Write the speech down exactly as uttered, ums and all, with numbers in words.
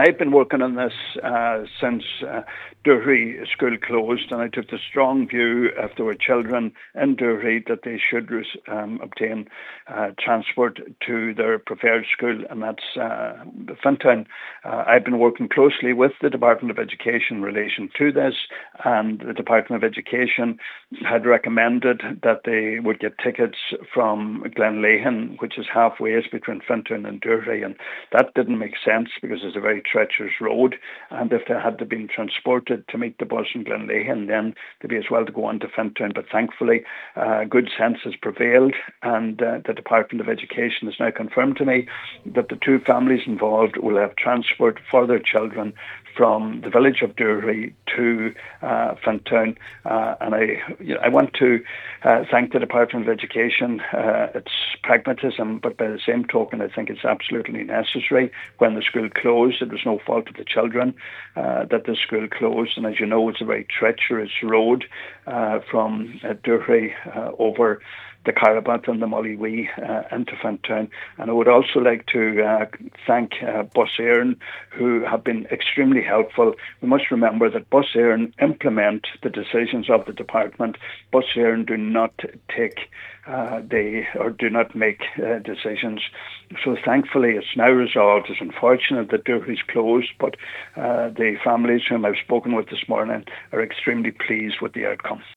I've been working on this uh, since uh, Durhey School closed, and I took the strong view if there were children in Durhey that they should um, obtain uh, transport to their preferred school, and that's uh, Fintown. Uh, I've been working closely with the Department of Education in relation to this, and the Department of Education had recommended that they would get tickets from Glenleighon, which is halfway between Fintown and Durhey, and that didn't make sense because it's a very treacherous road, and if they had to be transported to meet the bus in Glenleighon, then they'd be as well to go on to Fintown. But thankfully, uh, good sense has prevailed, and uh, the Department of Education has now confirmed to me that the two families involved will have transport for their children from the village of Durhey to uh, Fintown. Uh, and I, you know, I want to uh, thank the Department of Education. Uh, it's pragmatism, but by the same token, I think it's absolutely necessary. When the school closed, it was no fault of the children uh, that the school closed. And as you know, it's a very treacherous road uh, from uh, Durhey uh, over the Carabat and the Mollywee uh, into Fintown. And I would also like to uh, thank uh, Bus Éireann, who have been extremely helpful. We must remember that Bus Éireann implement the decisions of the department. Bus Éireann do not take uh, they or do not make uh, decisions. So thankfully it's now resolved. It's unfortunate that Durhey's closed, but uh, the families whom I've spoken with this morning are extremely pleased with the outcome.